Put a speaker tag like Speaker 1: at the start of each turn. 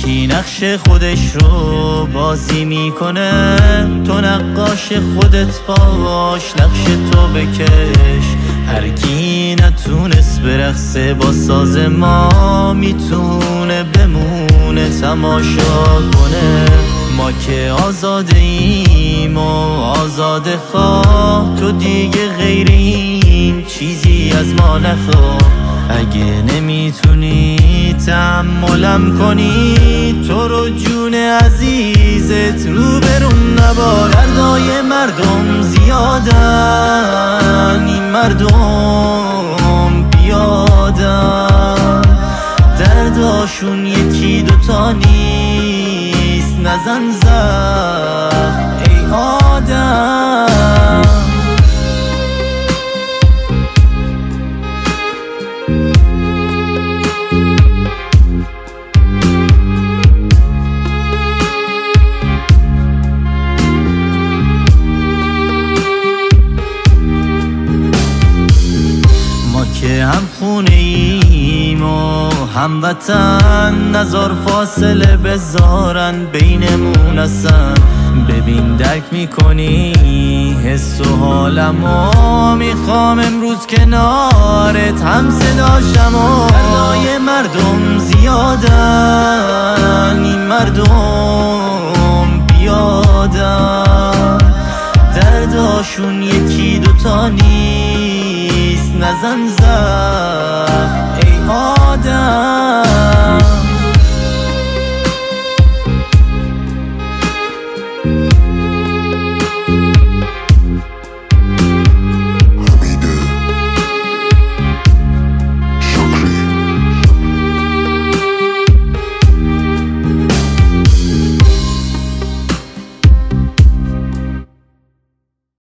Speaker 1: یکی نقش خودش رو بازی میکنه، تو نقاش خودت باش، نقش تو بکش. هر کی نتونست برقصه با ساز ما، میتونه بمونه تماشا کنه. ما که آزاده ایم و آزاده خواه، تو دیگه غیریم چیزی از ما نخواه. اگه نمیتونی تحملم کنی، تو رو جون عزیزت رو برون نبار. دردای مردم زیادن، این مردم بیادن، درداشون یکی دوتا نیست، نزن زخم ای آدم. که هم خونه ایم و هم وطن، نزار فاصله بذارن بینمون اصلا. ببین درک میکنی حس و حالمو، میخوام امروز کنارت هم صداشم. و دردای مردم زیادن، این مردم بیادن، درداشون یکی دوتا نیست، نزن زخم